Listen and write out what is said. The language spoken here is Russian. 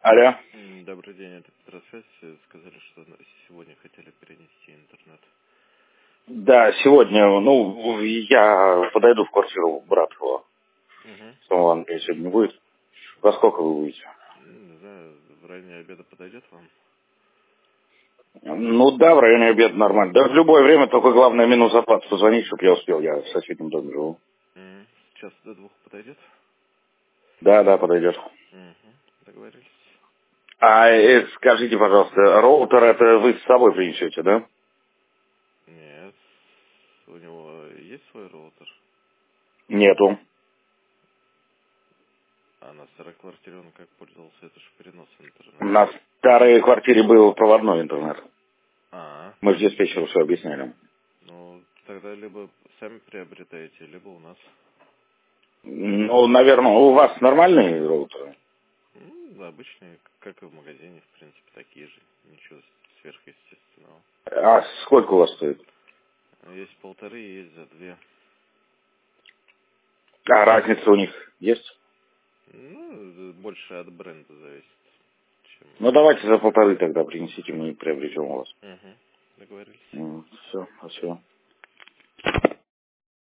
Алло. Добрый день, это Петросвязь. Сказали, что сегодня хотели перенести интернет. Да, сегодня, я подойду в квартиру Братова. Самого Андрея сегодня не будет. Во сколько вы будете? Не знаю, в районе обеда подойдет вам? Ну да, в районе обеда нормально. Да в любое время, только главное минус оплаты позвонить, чтобы я успел. Я в соседнем доме живу. Сейчас до 2 подойдет? Да, подойдет. Договорились. А скажите, пожалуйста, роутер это вы с собой принесете, да? Нет. У него есть свой роутер? Нету. А на старой квартире он как пользовался? Это же перенос интернета. На старой квартире был проводной интернет. А, Мы же диспетчеру все объясняли. ну тогда либо сами приобретаете, либо у нас. Ну, наверное, у вас нормальный роутер? Да, обычные, как и в магазине, в принципе, такие же. Ничего сверхъестественного. А сколько у вас стоит? Есть 1,5, есть за 2. А разница у них есть? Ну, больше от бренда зависит, чем... Ну, давайте за 1,5 тогда принесите, мы приобретем у вас. Договорились. Все, спасибо.